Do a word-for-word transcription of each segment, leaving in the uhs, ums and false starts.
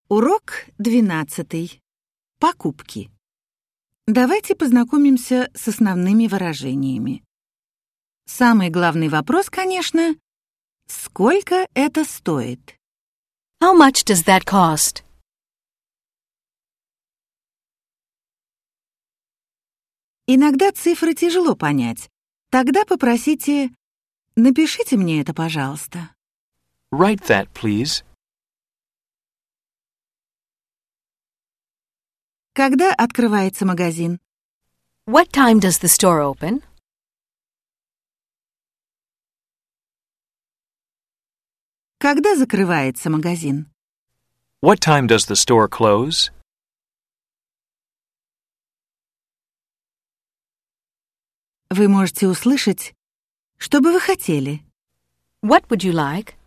Урок двенадцатый. Покупки. Давайте познакомимся с основными выражениями. Самый главный вопрос, конечно, сколько это стоит? How much does that cost? Иногда цифры тяжело понять. Тогда попросите «напишите мне это, пожалуйста». Write that, please. Когда открывается магазин? What time does the store open? Когда закрывается магазин? What time does the store close? Вы можете услышать, что бы вы хотели. What would you like?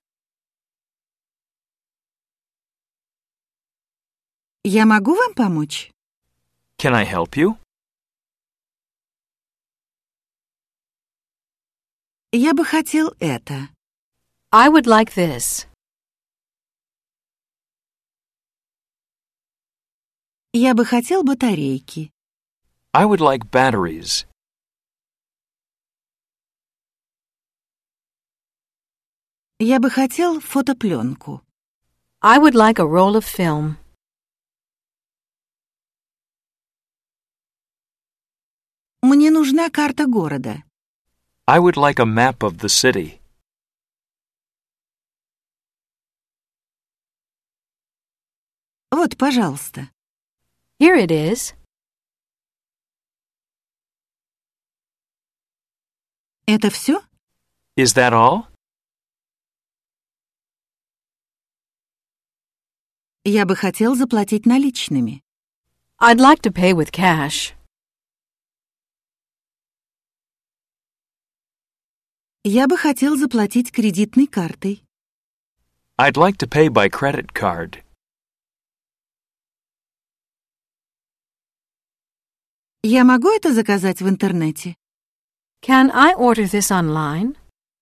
Я могу вам помочь? Can I help you? Я бы хотел это. I would like this. Я бы хотел батарейки. I would like batteries. Я бы хотел фотопленку. I would like a roll of film. Мне нужна карта города. I would like a map of the city. Вот, пожалуйста. Here it is. Это все? Is that all? Я бы хотел заплатить наличными. I'd like to pay with cash. Я бы хотел заплатить кредитной картой. I'd like to pay by credit card. Я могу это заказать в интернете? Can I order this online?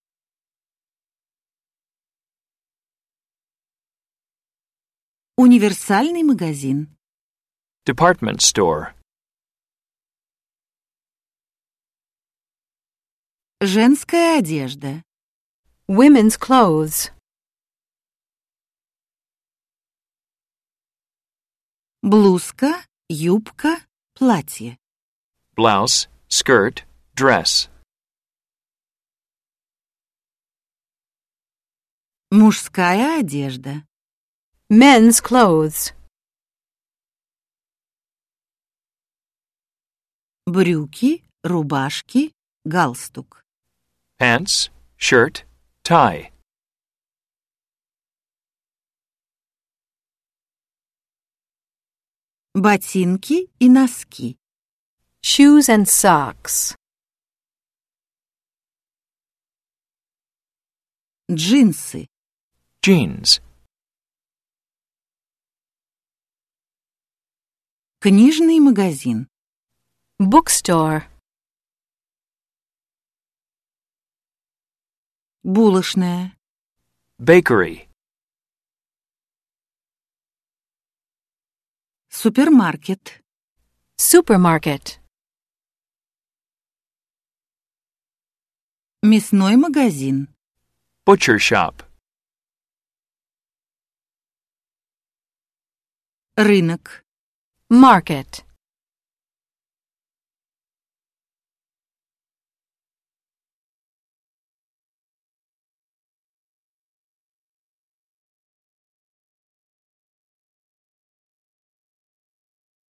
Универсальный магазин. Department store. Женская одежда. Women's clothes. Блузка, юбка, платье. Blouse, skirt, dress. Мужская одежда. Men's clothes. Брюки, рубашки, галстук. Pants, shirt, tie. Ботинки и носки. Shoes and socks. Джинсы. Jeans. Книжный магазин. Bookstore. Булочная. Bakery. Супермаркет. Supermarket. Мясной магазин. Butcher shop. Рынок. Market.